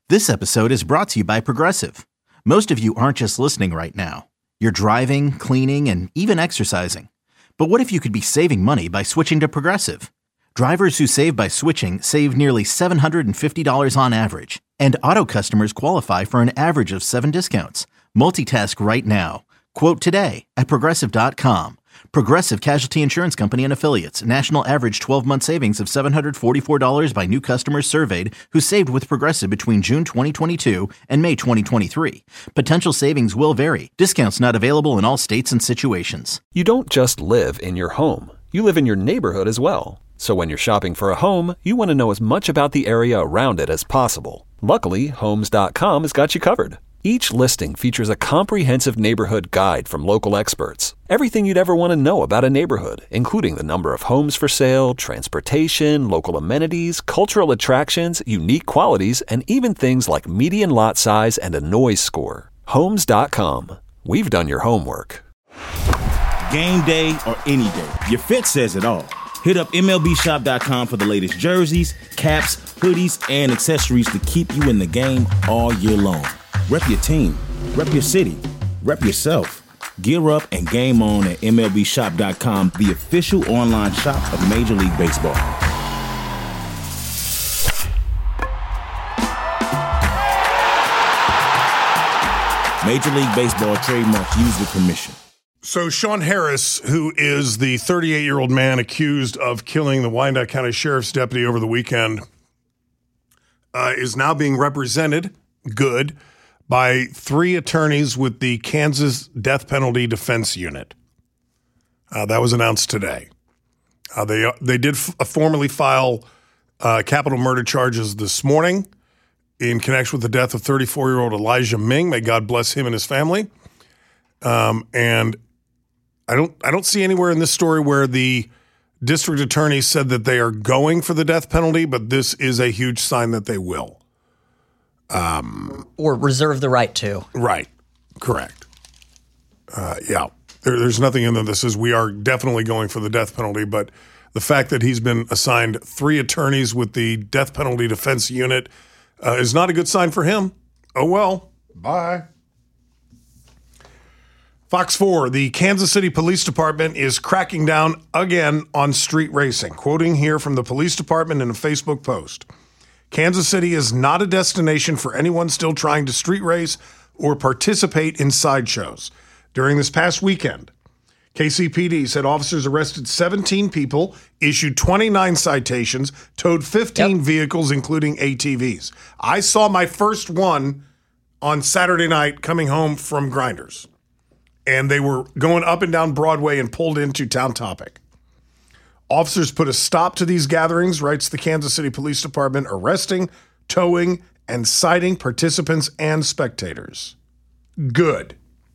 This episode is brought to you by Progressive. Most of you aren't just listening right now. You're driving, cleaning, and even exercising. But what if you could be saving money by switching to Progressive? Drivers who save by switching save nearly $750 on average. And auto customers qualify for an average of 7 discounts. Multitask right now. Quote today at Progressive.com. Progressive Casualty Insurance Company and Affiliates. National average 12-month savings of $744 by new customers surveyed who saved with Progressive between June 2022 and May 2023. Potential savings will vary. Discounts not available in all states and situations. You don't just live in your home. You live in your neighborhood as well. So when you're shopping for a home, you want to know as much about the area around it as possible. Luckily, Homes.com has got you covered. Each listing features a comprehensive neighborhood guide from local experts. Everything you'd ever want to know about a neighborhood, including the number of homes for sale, transportation, local amenities, cultural attractions, unique qualities, and even things like median lot size and a noise score. Homes.com. We've done your homework. Game day or any day, your fit says it all. Hit up MLBshop.com for the latest jerseys, caps, hoodies, and accessories to keep you in the game all year long. Rep your team, rep your city, rep yourself. Gear up and game on at MLBshop.com, the official online shop of Major League Baseball. Major League Baseball trademark used with permission. So Sean Harris, who is the 38-year-old man accused of killing the Wyandotte County Sheriff's deputy over the weekend, is now being represented, by 3 attorneys with the Kansas Death Penalty Defense Unit. That was announced today. They did formally file capital murder charges this morning in connection with the death of 34-year-old Elijah Ming. May God bless him and his family. And I don't see anywhere in this story where the district attorney said that they are going for the death penalty, but this is a huge sign that they will. Or reserve the right to. Right. Correct. Yeah. There's nothing in there that says we are definitely going for the death penalty, but the fact that he's been assigned 3 attorneys with the Death Penalty Defense Unit is not a good sign for him. Oh, well. Bye. Fox 4, the Kansas City Police Department is cracking down again on street racing. Quoting here from the police department in a Facebook post. Kansas City is not a destination for anyone still trying to street race or participate in sideshows. During this past weekend, KCPD said officers arrested 17 people, issued 29 citations, towed 15 vehicles, including ATVs. I saw my first one on Saturday night coming home from Grinders, and they were going up and down Broadway and pulled into Town Topic. Officers put a stop to these gatherings, writes the Kansas City Police Department, arresting, towing, and citing participants and spectators. Good.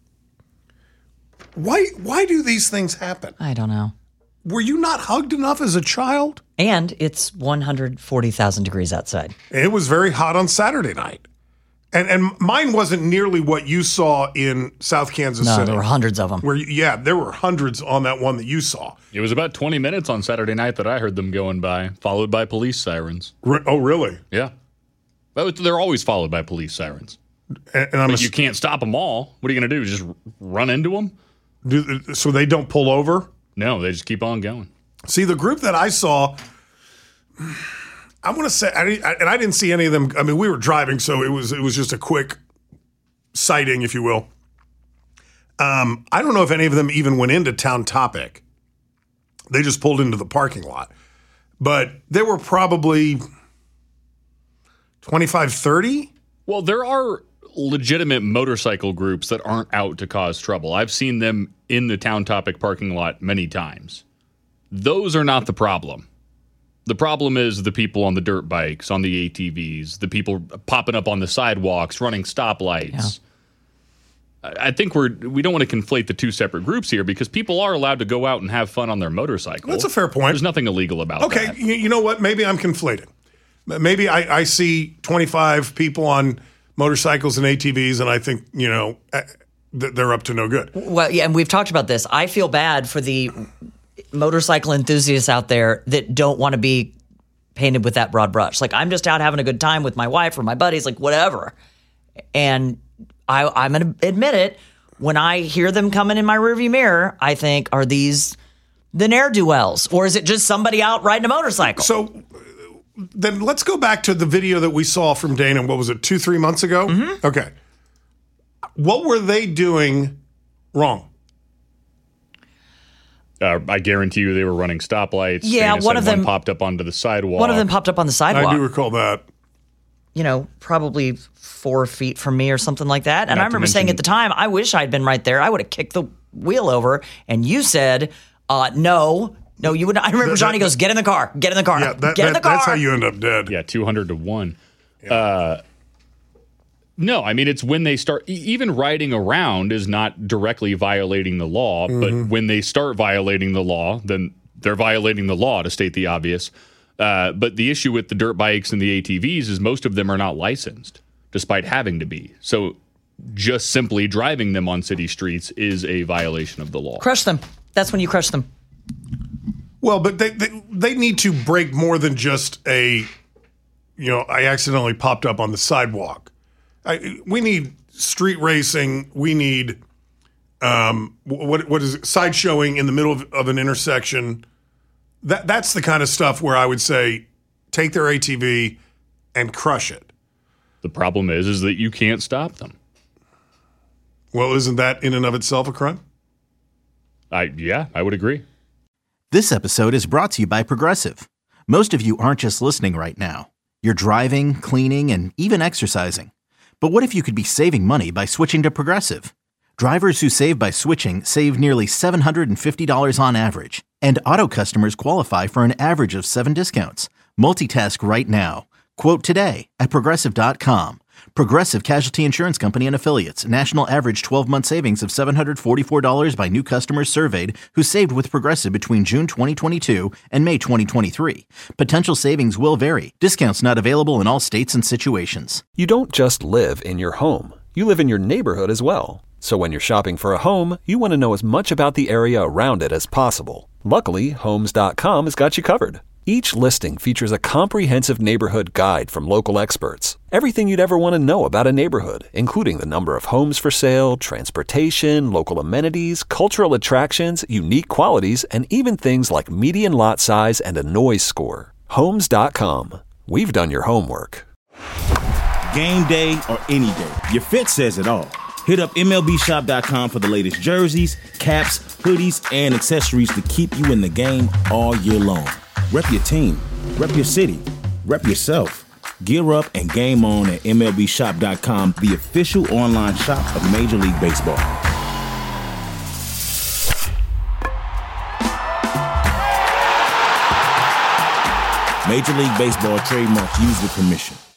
Why do these things happen? I don't know. Were you not hugged enough as a child? And it's 140,000 degrees outside. It was very hot on Saturday night. And mine wasn't nearly what you saw in South Kansas City. No, there were hundreds of them. There were hundreds on that one that you saw. It was about 20 minutes on Saturday night that I heard them going by, followed by police sirens. Oh, really? Yeah. But they're always followed by police sirens. But you can't stop them all. What are you going to do, just run into them? So they don't pull over? No, they just keep on going. See, the group that I saw, I want to say, I didn't see any of them. I mean, we were driving, so it was just a quick sighting, if you will. I don't know if any of them even went into Town Topic. They just pulled into the parking lot. But there were probably 25, 30. Well, there are legitimate motorcycle groups that aren't out to cause trouble. I've seen them in the Town Topic parking lot many times. Those are not the problem. The problem is the people on the dirt bikes, on the ATVs, the people popping up on the sidewalks, running stoplights. Yeah. I think we don't want to conflate the two separate groups here because people are allowed to go out and have fun on their motorcycle. That's a fair point. There's nothing illegal about that. Okay, you know what? Maybe I'm conflating. Maybe I see 25 people on motorcycles and ATVs, and I think, they're up to no good. Well, yeah, and we've talked about this. I feel bad for the motorcycle enthusiasts out there that don't want to be painted with that broad brush. Like, I'm just out having a good time with my wife or my buddies, like whatever. And I'm going to admit it. When I hear them coming in my rearview mirror, I think, are these the ne'er-do-wells? Or is it just somebody out riding a motorcycle? So then let's go back to the video that we saw from Dana. What was it, 2-3 months ago? Mm-hmm. Okay. What were they doing wrong? I guarantee you they were running stoplights. Yeah, Dana one of them popped up onto the sidewalk. One of them popped up on the sidewalk. I do recall that. Probably 4 feet from me or something like that. And I remember saying at the time, I wish I'd been right there. I would have kicked the wheel over. And you said, no, you wouldn't. I remember Johnny goes, get in the car, get in the car, yeah, get in the car. That's how you end up dead. Yeah, 200-1. Yeah. No, I mean, it's when they start, even riding around is not directly violating the law, but when they start violating the law, then they're violating the law, to state the obvious. But the issue with the dirt bikes and the ATVs is most of them are not licensed, despite having to be. So just simply driving them on city streets is a violation of the law. Crush them. That's when you crush them. Well, but they need to break more than just I accidentally popped up on the sidewalk. We need street racing. We need what is it? Sideshowing in the middle of an intersection. That's the kind of stuff where I would say take their ATV and crush it. The problem is that you can't stop them. Well, isn't that in and of itself a crime? I would agree. This episode is brought to you by Progressive. Most of you aren't just listening right now. You're driving, cleaning, and even exercising. But what if you could be saving money by switching to Progressive? Drivers who save by switching save nearly $750 on average. And auto customers qualify for an average of 7 discounts. Multitask right now. Quote today at Progressive.com. Progressive Casualty Insurance Company and Affiliates. National average 12-month savings of $744 by new customers surveyed who saved with Progressive between June 2022 and May 2023. Potential savings will vary. Discounts not available in all states and situations. You don't just live in your home. You live in your neighborhood as well. So when you're shopping for a home, you want to know as much about the area around it as possible. Luckily, Homes.com has got you covered. Each listing features a comprehensive neighborhood guide from local experts. Everything you'd ever want to know about a neighborhood, including the number of homes for sale, transportation, local amenities, cultural attractions, unique qualities, and even things like median lot size and a noise score. Homes.com. We've done your homework. Game day or any day, your fit says it all. Hit up MLBshop.com for the latest jerseys, caps, hoodies, and accessories to keep you in the game all year long. Rep your team, rep your city, rep yourself. Gear up and game on at MLBshop.com, the official online shop of Major League Baseball. Major League Baseball trademarks used with permission.